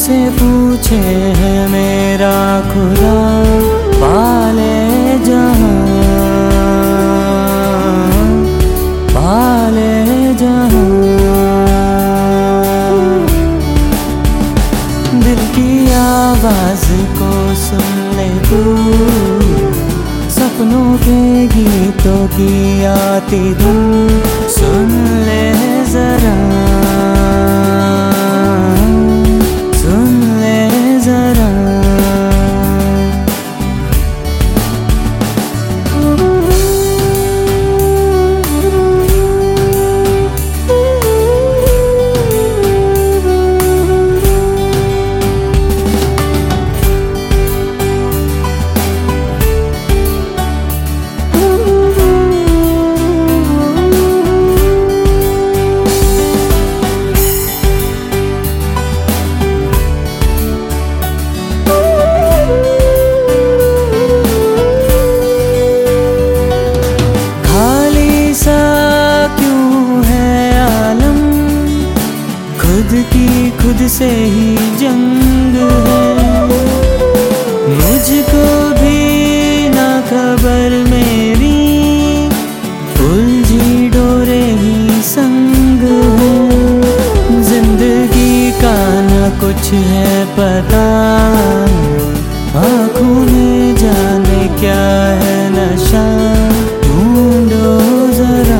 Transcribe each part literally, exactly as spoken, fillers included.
से पूछे है मेरा खुदा, पाले जहां पाले जहां। दिल की आवाज को सुन ले तू, सपनों के गीतों की आती धुन सुन ले जरा, सुन ले जरा। खुद की खुद से ही जंग है, मुझको भी ना खबर मेरी, उलझी डोरे ही संग है। जिंदगी का न कुछ है पता, आँखों में जाने क्या है नशा, ढूंढो जरा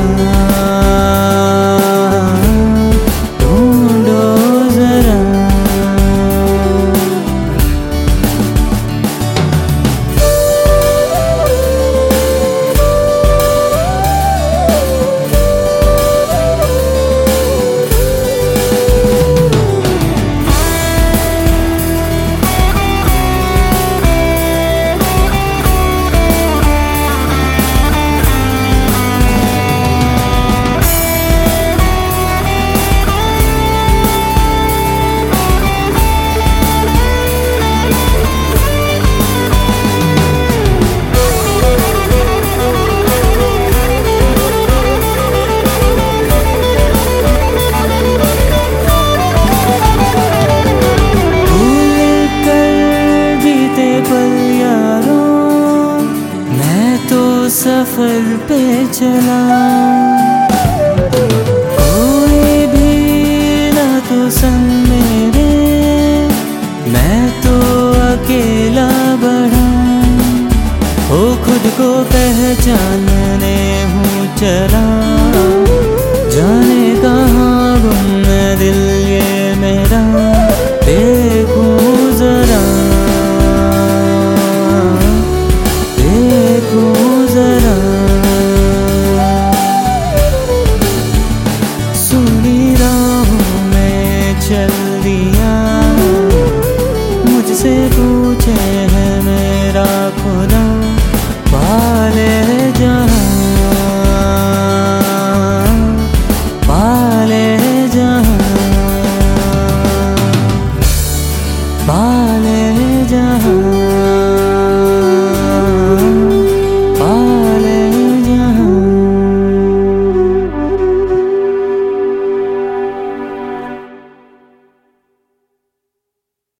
सफर पे चला, कोई भी ना तो संग मेरे, मैं तो अकेला बढ़ा। हो खुद को पहचानने हूँ चला, जाने कहाँ गुम दिल ये मेरा, देखूं जरा देखूं जरा। सुनी राहों में चल